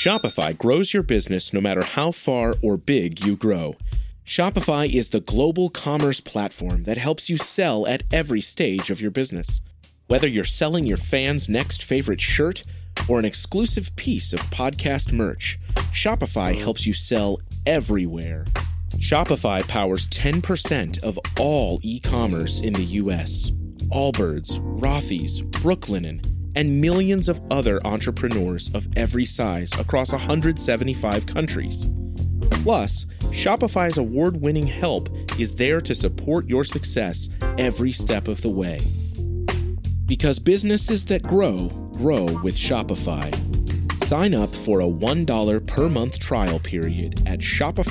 Shopify grows your business no matter how far or big you grow. Shopify is the global commerce platform that helps you sell at every stage of your business. Whether you're selling your fans' next favorite shirt or an exclusive piece of podcast merch, Shopify helps you sell everywhere. Shopify powers 10% of all e-commerce in the U.S. Allbirds, Rothy's, Brooklinen, and millions of other entrepreneurs of every size across 175 countries. Plus, Shopify's award-winning help is there to support your success every step of the way. Because businesses that grow, grow with Shopify. Sign up for a $1 per month trial period at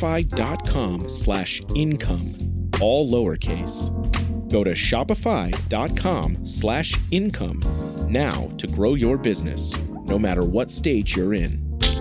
shopify.com/income, all lowercase. Go to shopify.com/income now to grow your business, no matter what stage you're in.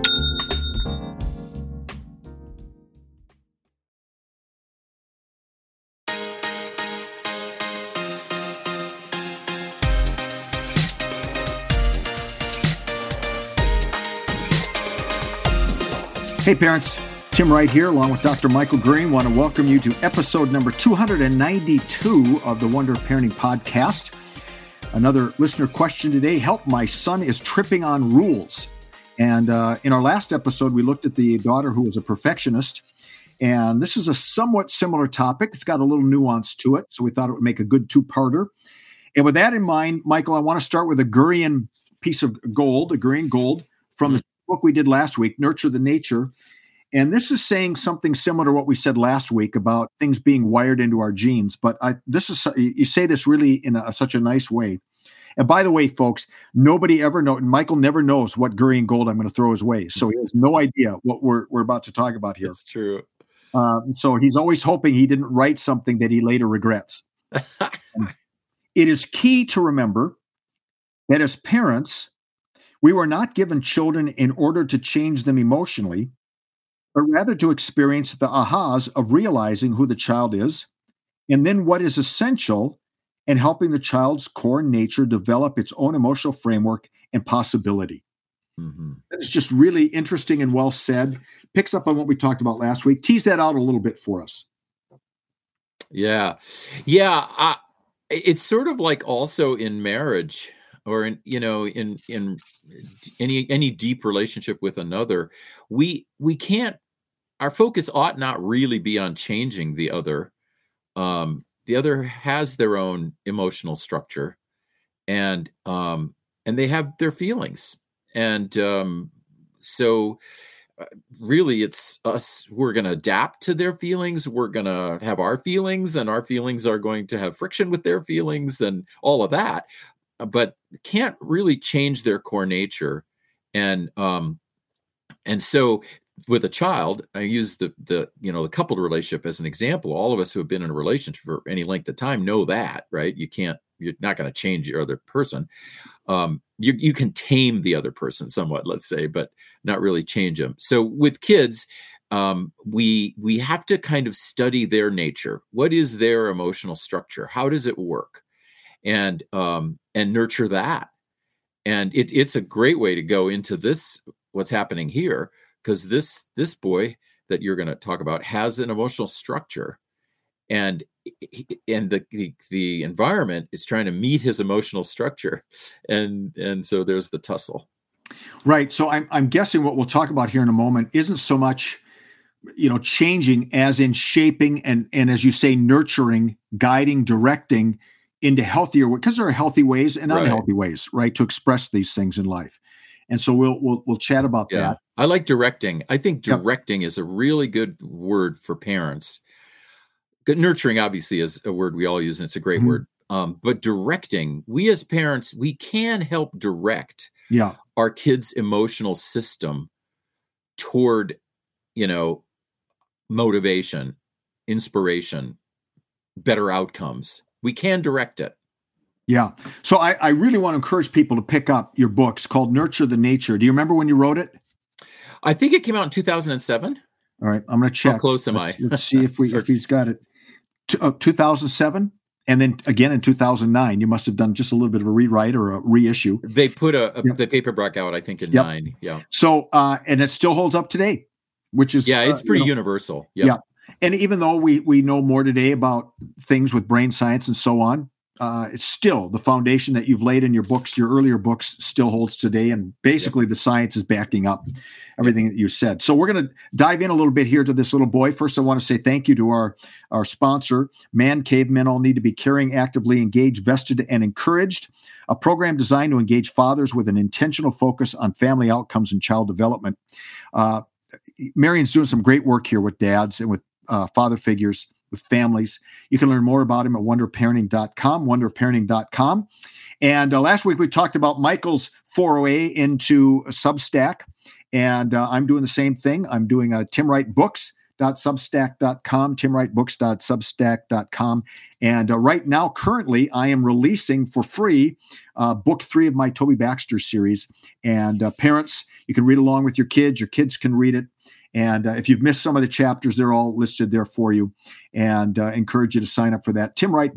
Hey parents, Tim Wright here along with Dr. Michael Green. Want to welcome you to episode number 292 of the Wonder of Parenting podcast. Another listener question today, help, my son is tripping on rules. And in our last episode, we looked at the daughter who was a perfectionist. And this is a somewhat similar topic. It's got a little nuance to it, so we thought it would make a good two-parter. And with that in mind, Michael, I want to start with a Gurian piece of gold, a Gurian gold from the book we did last week, Nurture the Nature. And this is saying something similar to what we said last week about things being wired into our genes. But you say this really in such a nice way. And by the way, folks, nobody ever knows, Michael never knows what Gurian gold I'm going to throw his way. So he has no idea what we're about to talk about here. That's true. So he's always hoping he didn't write something that he later regrets. It is key to remember that as parents, we were not given children in order to change them emotionally, but rather to experience the ahas of realizing who the child is, and then what is essential in helping the child's core nature develop its own emotional framework and possibility. Mm-hmm. That's just really interesting and well said. Picks up on what we talked about last week. Tease that out a little bit for us. Yeah. It's sort of like also in marriage, or in any deep relationship with another, we can't, our focus ought not really be on changing the other. The other has their own emotional structure, and they have their feelings. And so really it's us, we're going to adapt to their feelings. We're going to have our feelings, and our feelings are going to have friction with their feelings and all of that. But can't really change their core nature. And so with a child, I use the coupled relationship as an example. All of us who have been in a relationship for any length of time know that, right? You're not going to change your other person. You can tame the other person somewhat, let's say, but not really change them. So with kids, we have to kind of study their nature. What is their emotional structure? How does it work? And nurture that. And it's a great way to go into this, what's happening here, because this boy that you're going to talk about has an emotional structure, and the environment is trying to meet his emotional structure. And so there's the tussle. Right. So I'm guessing what we'll talk about here in a moment isn't so much, changing as in shaping and as you say, nurturing, guiding, directing into healthier, because there are healthy ways and unhealthy ways, right, to express these things in life. And so we'll chat about that. I like directing. I think directing is a really good word for parents. Nurturing obviously is a word we all use, and it's a great word. But directing, we as parents, we can help direct our kids' emotional system toward, motivation, inspiration, better outcomes. We can direct it. Yeah. So I really want to encourage people to pick up your books called Nurture the Nature. Do you remember when you wrote it? I think it came out in 2007. All right. I'm going to check. How close am I? Let's see if he's got it. 2007? And then again in 2009, you must have done just a little bit of a rewrite or a reissue. They put Yep. the paperback out, I think, in Yep. 9. Yeah. So, and it still holds up today, which is It's pretty universal. Yep. Yeah. And even though we know more today about things with brain science and so on, it's still the foundation that you've laid in your books, your earlier books, still holds today. And basically the science is backing up everything that you said. So we're going to dive in a little bit here to this little boy. First, I want to say thank you to our sponsor, Man Cave. Men all need to be caring, actively engaged, vested, and encouraged. A program designed to engage fathers with an intentional focus on family outcomes and child development. Marion's doing some great work here with dads and with father figures, with families. You can learn more about him at wonderparenting.com. And last week we talked about Michael's foray into Substack, and I'm doing the same thing. I'm doing timwrightbooks.substack.com, timwrightbooks.substack.com. And right now, currently, I am releasing for free book 3 of my Toby Baxter series. And parents, you can read along with your kids can read it. And if you've missed some of the chapters, they're all listed there for you. And encourage you to sign up for that.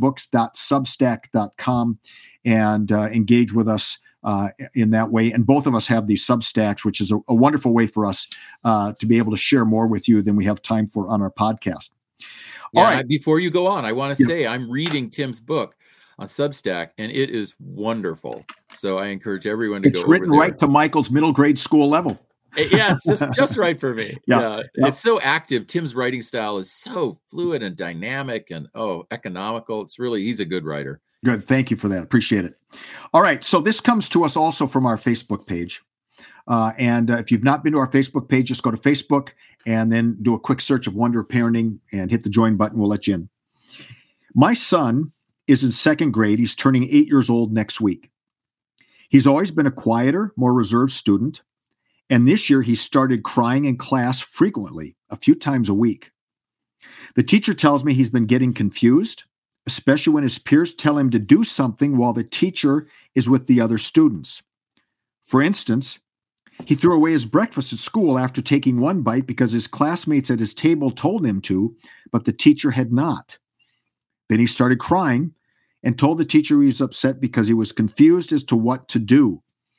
timwrightbooks.substack.com and engage with us in that way. And both of us have these Substacks, which is a wonderful way for us to be able to share more with you than we have time for on our podcast. Yeah, all right. Before you go on, I want to say I'm reading Tim's book on Substack, and it is wonderful. So I encourage everyone to go over there. It's written right to Michael's middle grade school level. Yeah, it's just right for me. Yeah. It's so active. Tim's writing style is so fluid and dynamic and economical. He's a good writer. Good. Thank you for that. Appreciate it. All right. So this comes to us also from our Facebook page. And if you've not been to our Facebook page, just go to Facebook and then do a quick search of Wonder Parenting and hit the join button. We'll let you in. My son is in 2nd grade. He's turning 8 years old next week. He's always been a quieter, more reserved student. And this year he started crying in class frequently, a few times a week. The teacher tells me he's been getting confused, especially when his peers tell him to do something while the teacher is with the other students. For instance, he threw away his breakfast at school after taking one bite because his classmates at his table told him to, but the teacher had not. Then he started crying and told the teacher he was upset because he was confused as to what to do.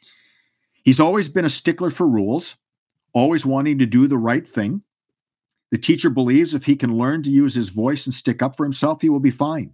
He's always been a stickler for rules, always wanting to do the right thing. The teacher believes if he can learn to use his voice and stick up for himself, he will be fine.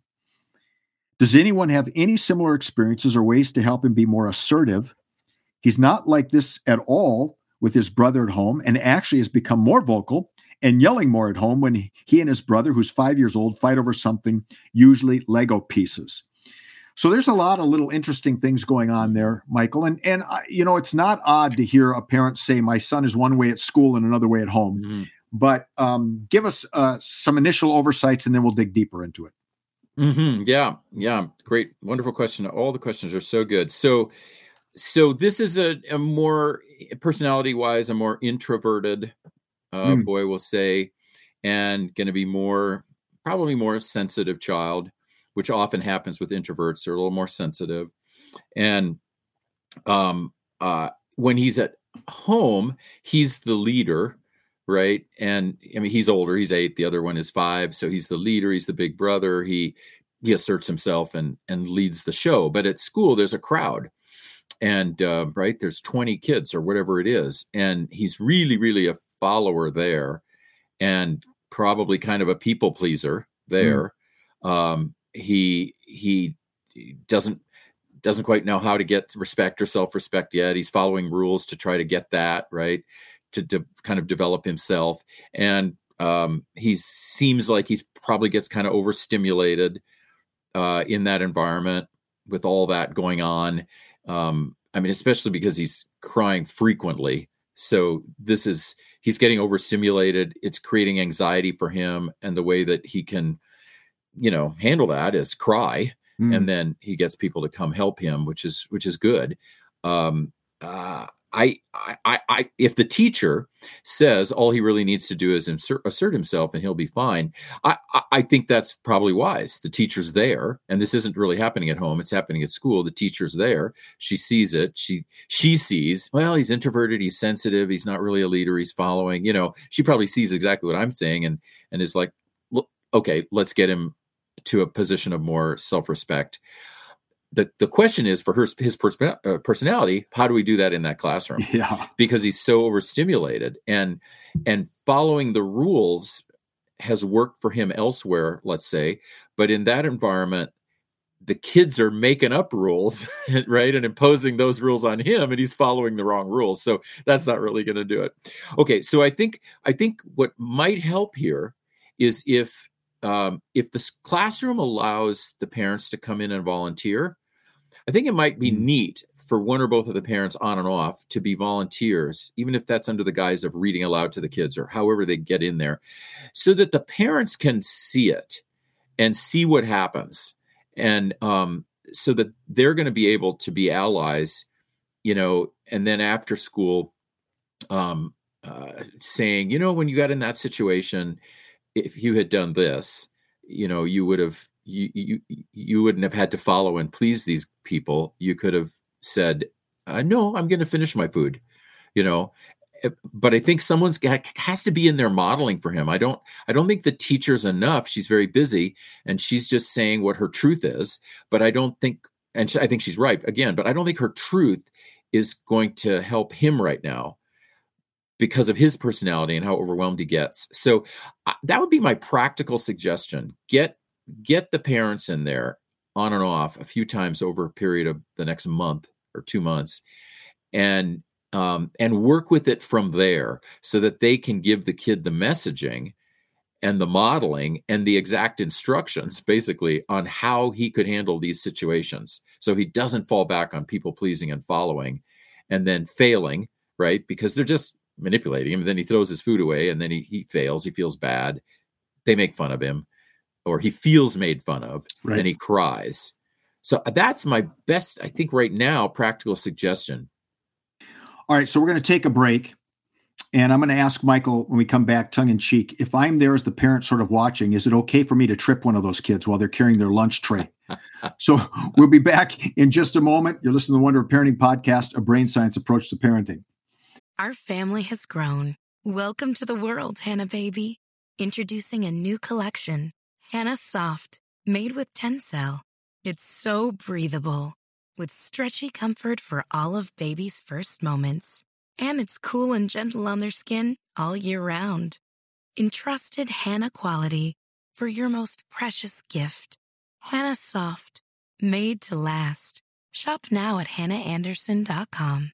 Does anyone have any similar experiences or ways to help him be more assertive? He's not like this at all with his brother at home and actually has become more vocal and yelling more at home when he and his brother, who's 5 years old, fight over something, usually Lego pieces. So there's a lot of little interesting things going on there, Michael. And it's not odd to hear a parent say, my son is one way at school and another way at home. Mm-hmm. But give us some initial oversights, and then we'll dig deeper into it. Mm-hmm. Yeah. Great. Wonderful question. All the questions are so good. So this is a more personality-wise, a more introverted boy, we'll say, and going to be probably more sensitive child, which often happens with introverts. They're a little more sensitive. And when he's at home, he's the leader, right? And I mean, he's older. He's 8. The other one is 5. So he's the leader. He's the big brother. He asserts himself and leads the show. But at school, there's a crowd. And, right, there's 20 kids or whatever it is. And he's really, really a follower there and probably kind of a people pleaser there. He doesn't quite know how to get respect or self-respect yet. He's following rules to try to get that, right, to kind of develop himself. And he seems like he's probably gets kind of overstimulated in that environment with all that going on. I mean, especially because he's crying frequently. So he's getting overstimulated. It's creating anxiety for him. And the way that he can, handle that is cry. And then he gets people to come help him, which is good. If the teacher says all he really needs to do is assert himself and he'll be fine, I think that's probably wise. The teacher's there, and this isn't really happening at home. It's happening at school. The teacher's there. She sees it. She sees, well, he's introverted. He's sensitive. He's not really a leader. He's following, she probably sees exactly what I'm saying and is like, okay, let's get him to a position of more self-respect. The question is for his personality, how do we do that in that classroom? Yeah. Because he's so overstimulated, and following the rules has worked for him elsewhere, let's say, but in that environment, the kids are making up rules, right? And imposing those rules on him, and he's following the wrong rules. So that's not really going to do it. Okay. So I think what might help here is if the classroom allows the parents to come in and volunteer, I think it might be neat for one or both of the parents on and off to be volunteers, even if that's under the guise of reading aloud to the kids or however they get in there, so that the parents can see it and see what happens. And so that they're going to be able to be allies, and then after school, saying, when you got in that situation, if you had done this, you would have, you wouldn't have had to follow and please these people. You could have said, no, I'm going to finish my food, but I think someone's has to be in there modeling for him. I don't think the teacher's enough. She's very busy and she's just saying what her truth is, but I don't think, I think she's right again, but I don't think her truth is going to help him right now because of his personality and how overwhelmed he gets. So that would be my practical suggestion. Get the parents in there on and off a few times over a period of the next month or 2 months, and work with it from there so that they can give the kid the messaging and the modeling and the exact instructions basically on how he could handle these situations. So he doesn't fall back on people pleasing and following and then failing, right? Because they're just manipulating him. And then he throws his food away and then he fails. He feels bad. They make fun of him, or he feels made fun of, right. And he cries. So that's my best, I think right now, practical suggestion. All right, so we're going to take a break, and I'm going to ask Michael when we come back, tongue in cheek, if I'm there as the parent sort of watching, is it okay for me to trip one of those kids while they're carrying their lunch tray? So we'll be back in just a moment. You're listening to the Wonder of Parenting podcast, a brain science approach to parenting. Our family has grown. Welcome to the world, Hannah baby. Introducing a new collection, Hannah Soft, made with Tencel. It's so breathable, with stretchy comfort for all of baby's first moments. And it's cool and gentle on their skin all year round. Entrusted Hannah quality for your most precious gift. Hannah Soft, made to last. Shop now at hannahanderson.com.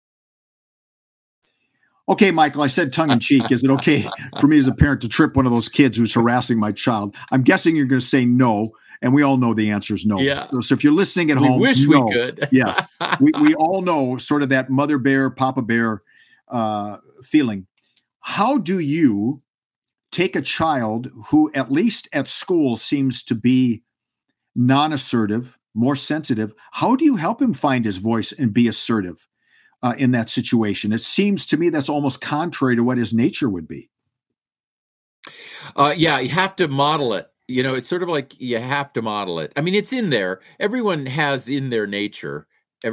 Okay, Michael, I said tongue in cheek. Is it okay for me as a parent to trip one of those kids who's harassing my child? I'm guessing you're going to say no. And we all know the answer is no. Yeah. So if you're listening at home, we wish we could. Yes. We all know sort of that mother bear, papa bear feeling. How do you take a child who, at least at school, seems to be non-assertive, more sensitive? How do you help him find his voice and be assertive in that situation? It seems to me that's almost contrary to what his nature would be. Yeah, you have to model it. It's sort of like you have to model it. I mean, it's in there. Everyone has in their nature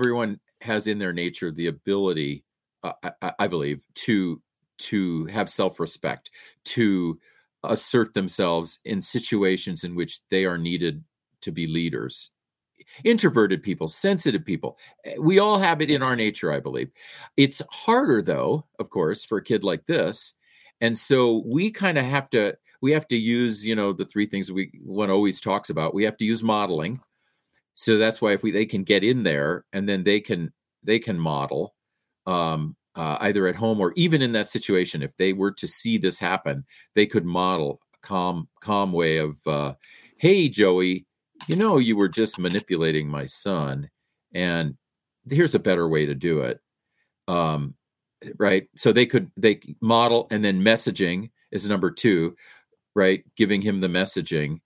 the ability, I believe, to have self-respect, to assert themselves in situations in which they are needed to be leaders. Introverted people, sensitive people, we all have it in our nature, I believe. It's harder, though, of course, for a kid like this. And so we kind of have to use, the three things one always talks about. We have to use modeling. So that's why they can get in there and then they can model either at home or even in that situation. If they were to see this happen, they could model a calm way of, hey, Joey, you were just manipulating my son, and here's a better way to do it. Right. So they model, and then messaging is number 2, right? Giving him the messaging.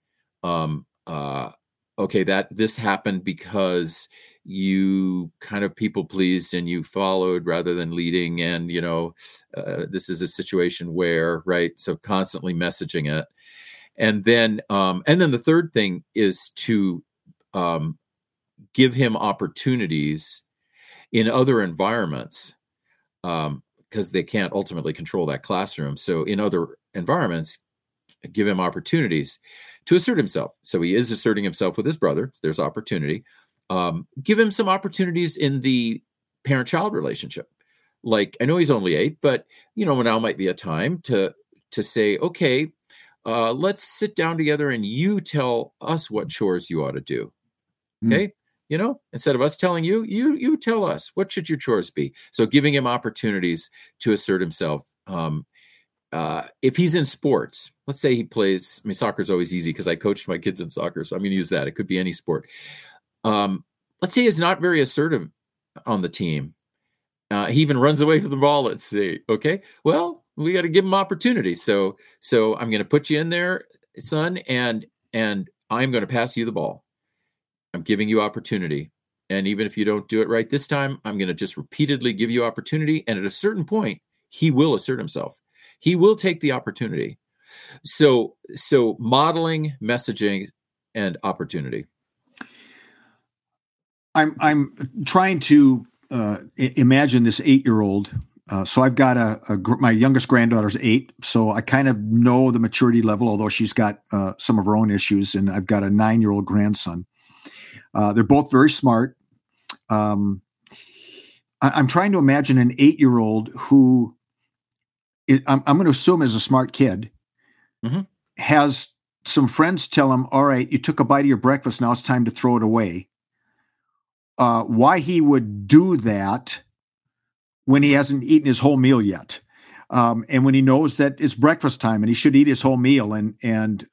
Okay, that this happened because you kind of people pleased and you followed rather than leading. And, this is a situation where, right. So constantly messaging it. And then the third thing is to give him opportunities in other environments, because they can't ultimately control that classroom. So in other environments, give him opportunities to assert himself. So he is asserting himself with his brother. There's opportunity. Give him some opportunities in the parent-child relationship. Like, I know he's only 8, but now might be a time to say, okay, let's sit down together and you tell us what chores you ought to do. Okay. Instead of us telling you, you tell us, what should your chores be? So giving him opportunities to assert himself. If he's in sports, let's say he plays, soccer is always easy because I coached my kids in soccer. So I'm going to use that. It could be any sport. Let's say he's not very assertive on the team. He even runs away from the ball, let's say. Okay. Well, we got to give him opportunity. So I'm going to put you in there, son, and I'm going to pass you the ball. I'm giving you opportunity. And even if you don't do it right this time, I'm going to just repeatedly give you opportunity. And at a certain point, he will assert himself. He will take the opportunity. So modeling, messaging, and opportunity. I'm trying to imagine this 8-year-old. So I've got my youngest granddaughter's 8, so I kind of know the maturity level, although she's got some of her own issues, and I've got a 9-year-old grandson. They're both very smart. I'm trying to imagine an 8-year-old who I'm going to assume is a smart kid, has some friends tell him, all right, you took a bite of your breakfast, now it's time to throw it away. Why he would do that when he hasn't eaten his whole meal yet. And when he knows that it's breakfast time and he should eat his whole meal. And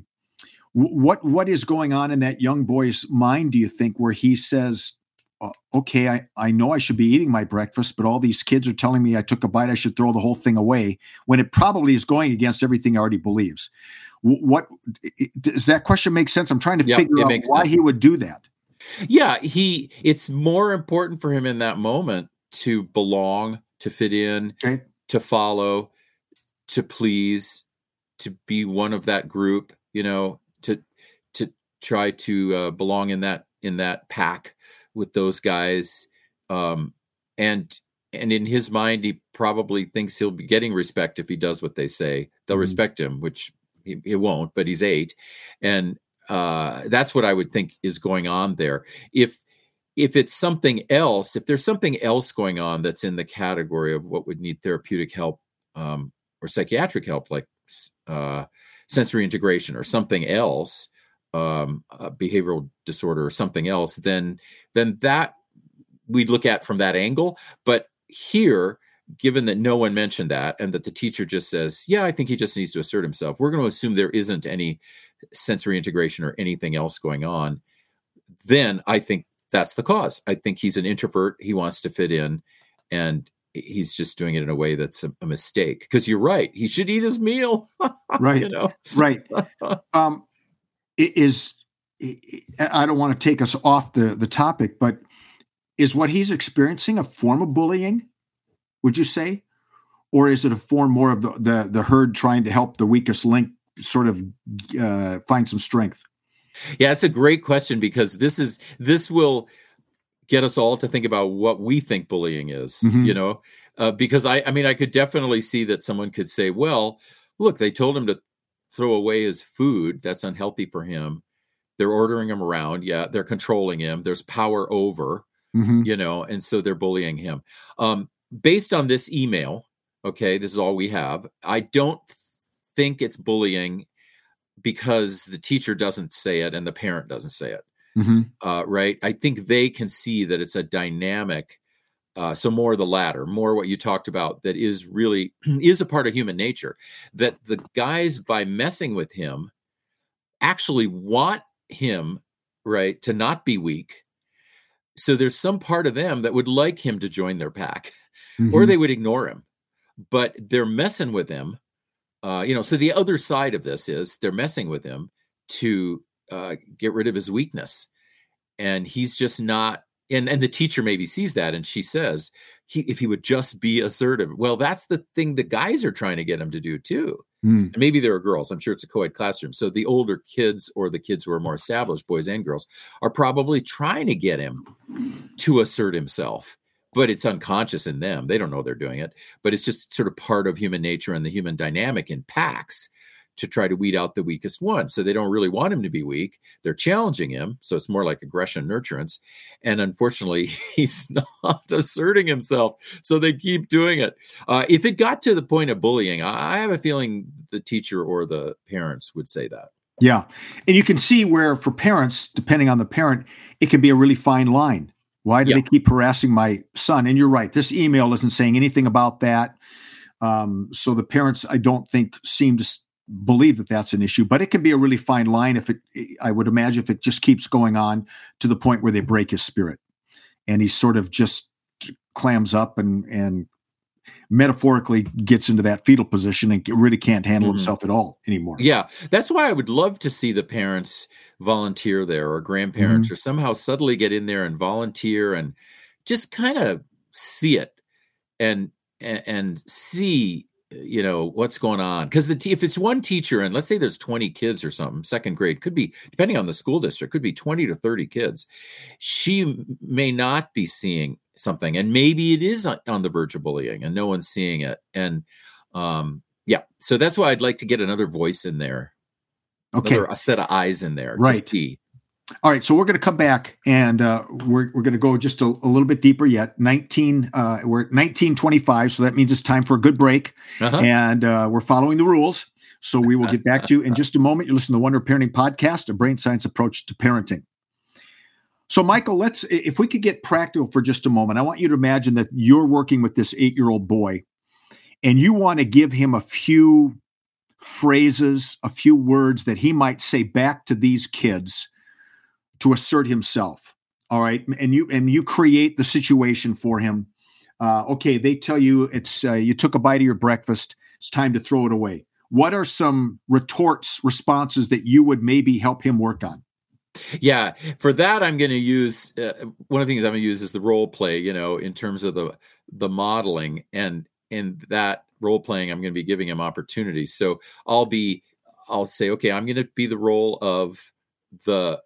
what is going on in that young boy's mind, do you think, where he says, okay, I know I should be eating my breakfast, but all these kids are telling me I took a bite, I should throw the whole thing away, when it probably is going against everything he already believes. What does that question make sense? I'm trying to figure out why he would do that. Yeah, it's more important for him in that moment to belong, to fit in, to follow, to please, to be one of that group, to try to belong in that pack with those guys. And in his mind, he probably thinks he'll be getting respect if he does what they say. They'll respect him, which he won't, but he's 8. And that's what I would think is going on there. If it's something else, if there's something else going on that's in the category of what would need therapeutic help or psychiatric help, like sensory integration or something else, behavioral disorder or something else, then that we'd look at from that angle. But here, given that no one mentioned that and that the teacher just says, yeah, I think he just needs to assert himself, we're going to assume there isn't any sensory integration or anything else going on. Then I think that's the cause. I think he's an introvert. He wants to fit in, and he's just doing it in a way that's a mistake. Because you're right. He should eat his meal. Right. Right. I don't want to take us off the topic, but is what he's experiencing a form of bullying, would you say? Or is it a form more of the herd trying to help the weakest link sort of find some strength? Yeah, it's a great question, because this will get us all to think about what we think bullying is, because I could definitely see that someone could say, well, look, they told him to throw away his food. That's unhealthy for him. They're ordering him around. Yeah, they're controlling him. There's power over, and so they're bullying him. Based on this email, okay, this is all we have. I don't think it's bullying because the teacher doesn't say it and the parent doesn't say it. Right. I think they can see that it's a dynamic. So more the latter, more what you talked about, that is really is a part of human nature, that the guys, by messing with him, actually want him, right, to not be weak. So there's some part of them that would like him to join their pack, or they would ignore him, but they're messing with him. So the other side of this is they're messing with him to get rid of his weakness. And he's just not, and the teacher maybe sees that, and she says, if he would just be assertive. Well, that's the thing the guys are trying to get him to do too. And maybe there are girls. I'm sure it's a co-ed classroom. So the older kids, or the kids who are more established, boys and girls, are probably trying to get him to assert himself. But it's unconscious in them. They don't know they're doing it. But it's just sort of part of human nature and the human dynamic in packs to try to weed out the weakest one. So they don't really want him to be weak. They're challenging him. So it's more like aggression nurturance. And unfortunately, he's not asserting himself. So they keep doing it. If it got to the point of bullying, I have a feeling the teacher or the parents would say that. Yeah. And you can see where for parents, depending on the parent, it can be a really fine line. Why do they keep harassing my son? And you're right. This email isn't saying anything about that. So the parents, I don't think, seem to believe that that's an issue, but it can be a really fine line I would imagine if it just keeps going on to the point where they break his spirit and he sort of just clams up and metaphorically gets into that fetal position and really can't handle himself at all anymore. Yeah. That's why I would love to see the parents volunteer there, or grandparents, or somehow subtly get in there and volunteer and just kind of see it and see, what's going on. Because if it's one teacher, and let's say there's 20 kids or something, second grade, could be, depending on the school district, could be 20 to 30 kids. She may not be seeing something, and maybe it is on the verge of bullying and no one's seeing it. And so that's why I'd like to get another voice in there. Okay. A set of eyes in there. Right. To see. All right. So we're going to come back and we're going to go just a little bit deeper yet. We're at 1925. So that means it's time for a good break. And we're following the rules. So we will get back to you in just a moment. You listen to the Wonder Parenting Podcast, a brain science approach to parenting. So Michael, if we could get practical for just a moment, I want you to imagine that you're working with this 8-year-old boy and you want to give him a few phrases, a few words that he might say back to these kids to assert himself. All right. And you create the situation for him. Okay. They tell you it's, you took a bite of your breakfast. It's time to throw it away. What are some responses that you would maybe help him work on? Yeah. For that, I'm going to use, one of the things I'm going to use is the role play, in terms of the modeling, and in that role playing, I'm going to be giving him opportunities. So I'll say, okay, I'm going to be the role of the,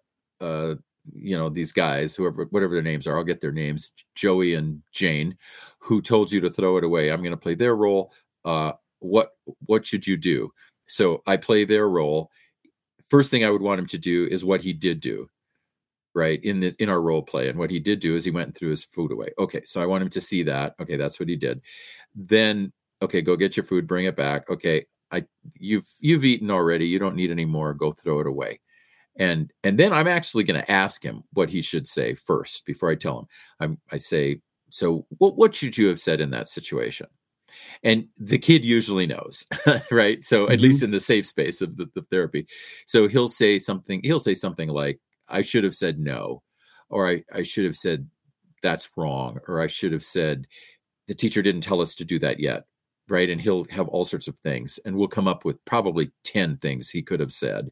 these guys, whatever their names are, I'll get their names, Joey and Jane, who told you to throw it away. I'm going to play their role. What should you do? So I play their role. First thing I would want him to do is what he did do, right? In our role play. And what he did do is he went and threw his food away. Okay. So I want him to see that. Okay. That's what he did. Then, okay, go get your food, bring it back. Okay. You've eaten already. You don't need any more. Go throw it away. And then I'm actually going to ask him what he should say first before I tell him. I say, so what should you have said in that situation? And the kid usually knows, right? So at least in the safe space of the therapy. So he'll say something like, I should have said no, or I should have said that's wrong, or I should have said the teacher didn't tell us to do that yet, right? And he'll have all sorts of things, and we'll come up with probably 10 things he could have said.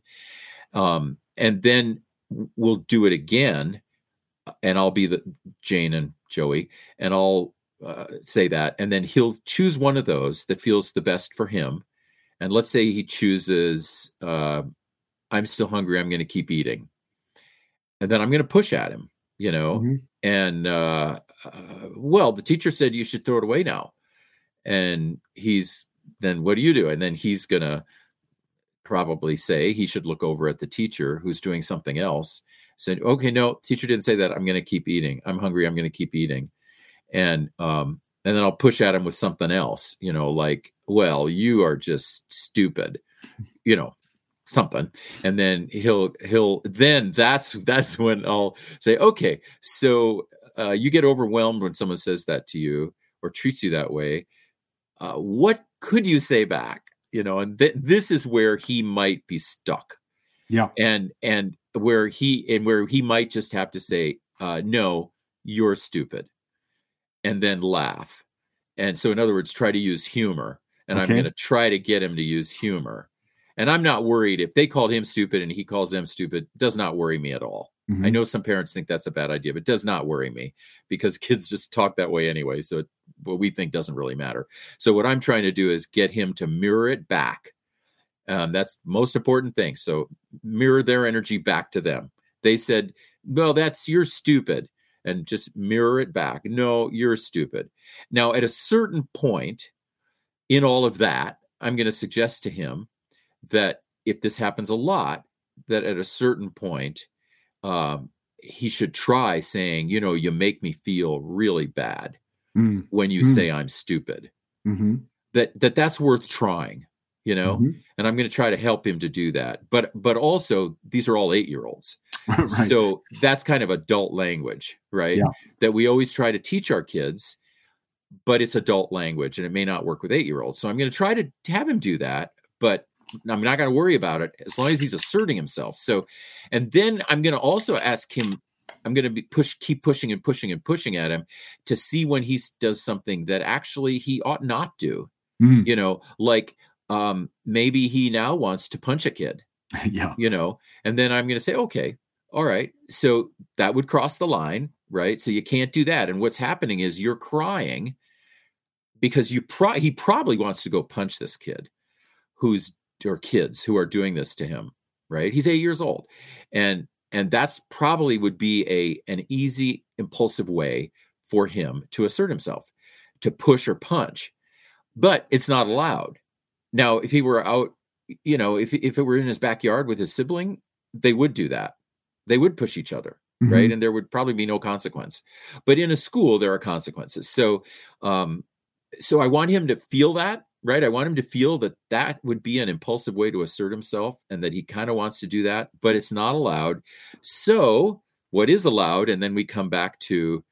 And then we'll do it again, and I'll be the Jane and Joey, and I'll say that, and then he'll choose one of those that feels the best for him. And let's say he chooses, I'm still hungry, I'm going to keep eating. And then I'm going to push at him, and, well, the teacher said you should throw it away now. And then what do you do? And then he's going to probably say he should look over at the teacher who's doing something else. Said, okay, no, teacher didn't say that. I'm going to keep eating. I'm hungry. I'm going to keep eating. And then I'll push at him with something else, like, well, you are just stupid, something. And then then that's when I'll say, okay, so you get overwhelmed when someone says that to you or treats you that way. What could you say back? And this is where he might be stuck. Yeah. And where he might just have to say, no, you're stupid. And then laugh. And so in other words, try to use humor. And I'm going to try to get him to use humor. And I'm not worried if they called him stupid and he calls them stupid. Does not worry me at all. I know some parents think that's a bad idea, but does not worry me because kids just talk that way anyway. So what we think doesn't really matter. So what I'm trying to do is get him to mirror it back. That's the most important thing. So mirror their energy back to them. They said, well, you're stupid. And just mirror it back. No, you're stupid. Now, at a certain point in all of that, I'm going to suggest to him that if this happens a lot, that at a certain point, he should try saying, you make me feel really bad when you say I'm stupid. Mm-hmm. That's worth trying, Mm-hmm. and I'm going to try to help him to do that. But also, these are all 8-year-olds. Right. So that's kind of adult language, right? Yeah. That we always try to teach our kids, but it's adult language and it may not work with 8-year-olds. So I'm going to try to have him do that, but I'm not going to worry about it as long as he's asserting himself. So, and then I'm going to also ask him, I'm going to keep pushing and pushing and pushing at him to see when he does something that actually he ought not do, like maybe he now wants to punch a kid, yeah. And then I'm going to say, okay, all right. So that would cross the line, right? So you can't do that. And what's happening is you're crying because he probably wants to go punch this kid or kids who are doing this to him, right? He's 8 years old. And that's probably would be an easy, impulsive way for him to assert himself, to push or punch. But it's not allowed. Now, if he were out, if it were in his backyard with his sibling, they would do that. They would push each other, Mm-hmm. right? And there would probably be no consequence. But in a school, there are consequences. So I want him to feel that, right? I want him to feel that would be an impulsive way to assert himself and that he kind of wants to do that, but it's not allowed. So what is allowed, and then we come back to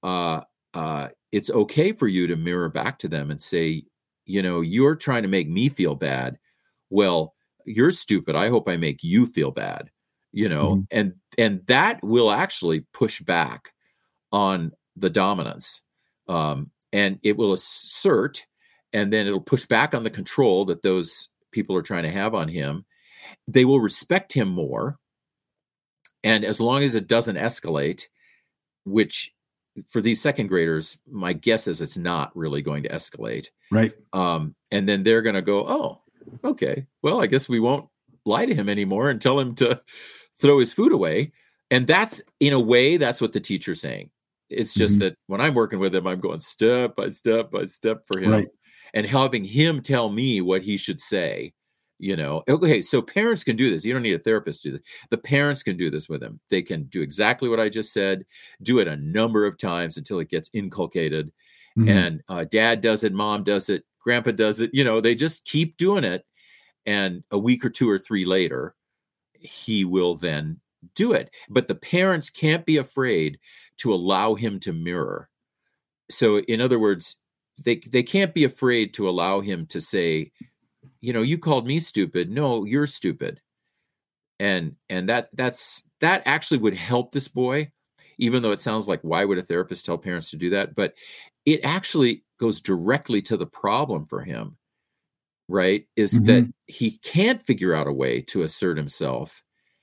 it's okay for you to mirror back to them and say, you're trying to make me feel bad. Well, you're stupid. I hope I make you feel bad, mm-hmm. and that will actually push back on the dominance. And it will assert, and then it'll push back on the control that those people are trying to have on him. They will respect him more. And as long as it doesn't escalate, which for these second graders, my guess is it's not really going to escalate. Right. And then they're going to go, oh, okay, well, I guess we won't lie to him anymore and tell him to throw his food away. And that's, in a way, that's what the teacher's saying. It's just mm-hmm. that when I'm working with him, I'm going step by step by step for him, right. and having him tell me what he should say. Okay, so parents can do this. You don't need a therapist to do this. The parents can do this with him. They can do exactly what I just said, do it a number of times until it gets inculcated. Mm-hmm. And dad does it, mom does it, grandpa does it. They just keep doing it. And a week or 2 or 3 later, he will then do it. But the parents can't be afraid to allow him to mirror. So in other words, they can't be afraid to allow him to say, you called me stupid. No, you're stupid. And that actually would help this boy, even though it sounds like, why would a therapist tell parents to do that? But it actually goes directly to the problem for him, right? Is mm-hmm. that he can't figure out a way to assert himself.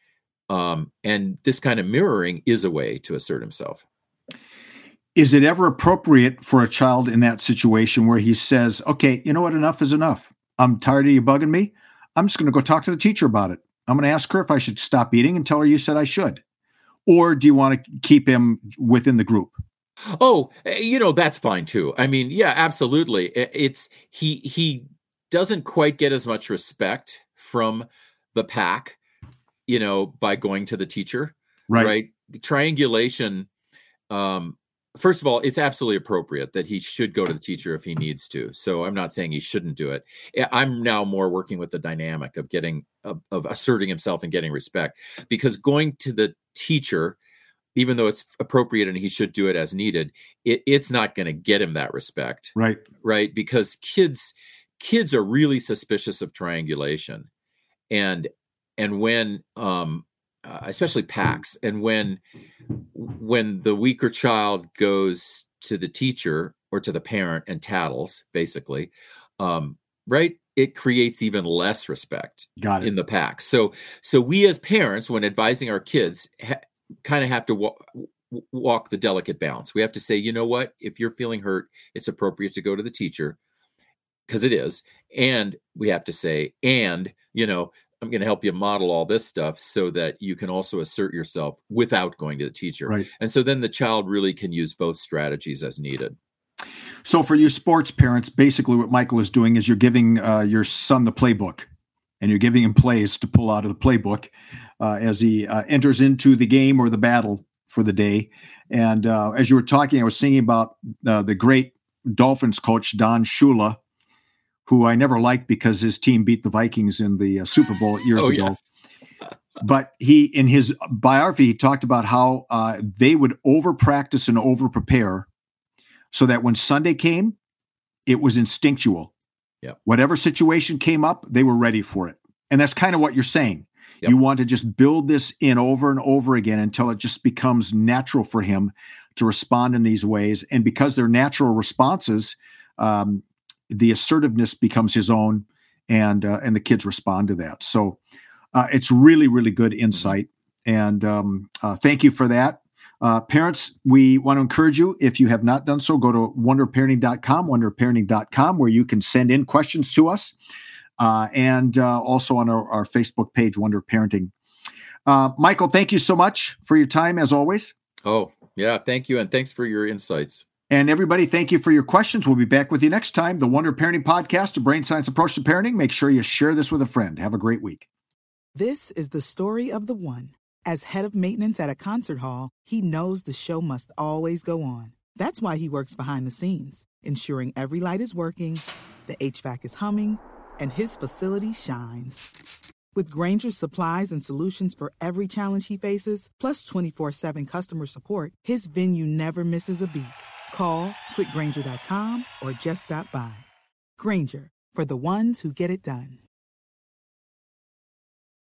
And this kind of mirroring is a way to assert himself. Is it ever appropriate for a child in that situation where he says, okay, you know what, enough is enough. I'm tired of you bugging me. I'm just going to go talk to the teacher about it. I'm going to ask her if I should stop eating and tell her you said I should. Or do you want to keep him within the group? Oh, that's fine too. I mean, yeah, absolutely. It's he doesn't quite get as much respect from the pack, by going to the teacher, right? Triangulation. First of all, it's absolutely appropriate that he should go to the teacher if he needs to. So I'm not saying he shouldn't do it. I'm now more working with the dynamic of of asserting himself and getting respect, because going to the teacher, even though it's appropriate and he should do it as needed, it's not going to get him that respect. Right. Right. Because kids are really suspicious of triangulation, and when, especially packs, and when the weaker child goes to the teacher or to the parent and tattles, basically, right, it creates even less respect in the pack. So we as parents, when advising our kids, kind of have to walk the delicate balance. We have to say, you know what, if you're feeling hurt, it's appropriate to go to the teacher, because it is. And we have to say, I'm going to help you model all this stuff so that you can also assert yourself without going to the teacher. Right. And so then the child really can use both strategies as needed. So for you sports parents, basically what Michael is doing is you're giving your son the playbook. and you're giving him plays to pull out of the playbook as he enters into the game or the battle for the day. And as you were talking, I was thinking about the great Dolphins coach, Don Shula, who I never liked because his team beat the Vikings in the Super Bowl years ago. Yeah. But he, in his biography, he talked about how they would over-practice and over-prepare so that when Sunday came, it was instinctual. Yep. Whatever situation came up, they were ready for it. And that's kind of what you're saying. Yep. You want to just build this in over and over again until it just becomes natural for him to respond in these ways. And because they're natural responses, the assertiveness becomes his own, and the kids respond to that. So it's really, really good insight. And thank you for that. Parents, we want to encourage you, if you have not done so, go to wonderparenting.com, where you can send in questions to us, and also on our Facebook page, Wonder Parenting. Michael, thank you so much for your time, as always. Oh, yeah, thank you, and thanks for your insights. And everybody, thank you for your questions. We'll be back with you next time. The Wonder Parenting Podcast, a brain science approach to parenting. Make sure you share this with a friend. Have a great week. This is the story of the one. As head of maintenance at a concert hall, he knows the show must always go on. That's why he works behind the scenes, ensuring every light is working, the HVAC is humming, and his facility shines. With Grainger's supplies and solutions for every challenge he faces, plus 24/7 customer support, his venue never misses a beat. Call quickgrainger.com or just stop by. Grainger, for the ones who get it done.